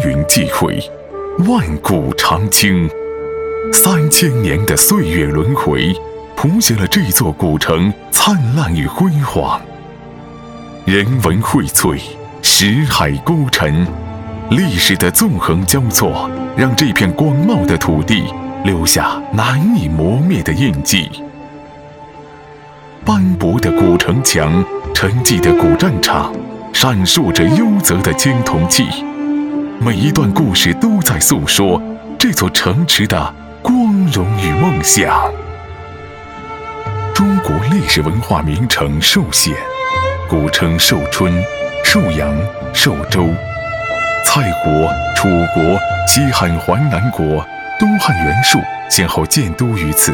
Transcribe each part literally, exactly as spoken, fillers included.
云际会，万古长青。三千年的岁月轮回，谱写了这座古城灿烂与辉煌。人文荟萃，石海孤沉，历史的纵横交错，让这片广袤的土地留下难以磨灭的印记。斑驳的古城墙，沉寂的古战场，闪烁着幽泽的青铜器，每一段故事都在诉说这座城池的光荣与梦想。中国历史文化名城寿县，古称寿春、寿阳、寿州。蔡国、楚国、西汉淮南国、东汉袁术先后建都于此。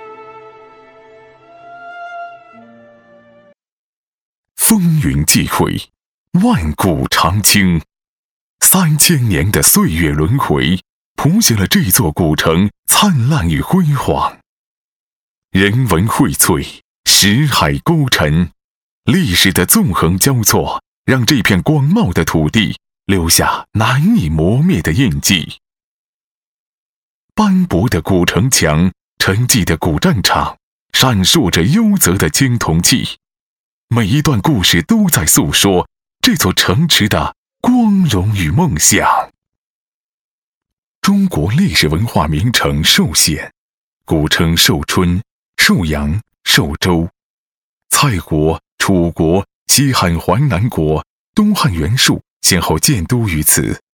风云际会，万古长青。三千年的岁月轮回，谱写了这座古城灿烂与辉煌。人文荟萃，石海孤沉，历史的纵横交错，让这片广袤的土地留下难以磨灭的印记。斑驳的古城墙，沉寂的古战场，闪烁着幽泽的青铜器，每一段故事都在诉说这座城池的光荣与梦想。中国历史文化名城寿县，古称寿春、寿阳、寿州。蔡国、楚国、西汉淮南国、东汉袁术先后建都于此。